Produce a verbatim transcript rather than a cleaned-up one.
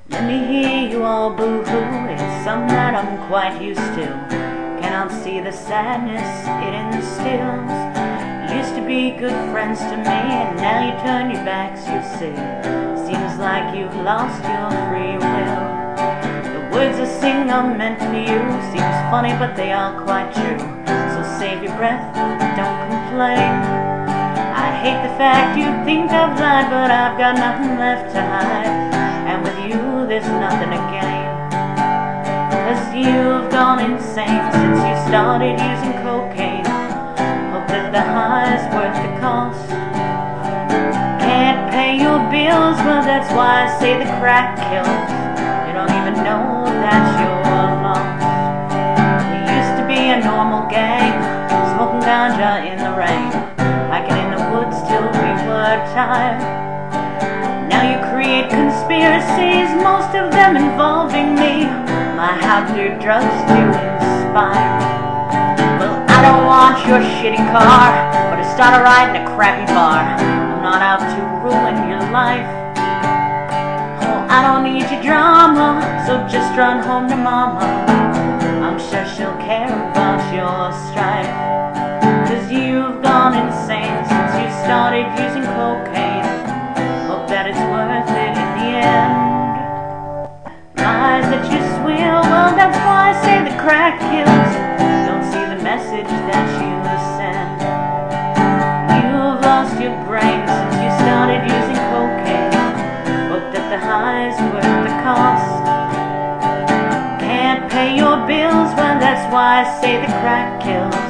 Let me hear you all boo-hoo. It's something that I'm quite used to. Cannot see the sadness it instills. You used to be good friends to me, and now you turn your backs, you see. Seems like you've lost your free will. The words I sing are meant for you. Seems funny, but they are quite true. So save your breath, don't complain. I hate the fact you think I've lied, but I've got nothing left to hide. And with you, there's nothing to gain. Cause you've gone insane since you started using cocaine. Hope that the high's worth the cost. Can't pay your bills, well that's why I say the crack kills. You don't even know that you're lost. We used to be a normal gang, smoking ganja in the rain, hiking in the woods till we were tired. Now you create conspiracies, most of them involving me. My how do drugs to inspire? Well, I don't want your shitty car, or to start a ride in a crappy bar. I'm not out to ruin your life. Oh, I don't need your drama, so just run home to mama. I'm sure she'll care about your strife. Cause you've gone insane since you started using cocaine. Hope that it's worth it in the end. Lies that you swear, well that's why I say the crack kills. Don't see the message that you send. You've lost your brain since you started using cocaine. Hope that the high's worth the cost. Can't pay your bills, well that's why I say the crack kills.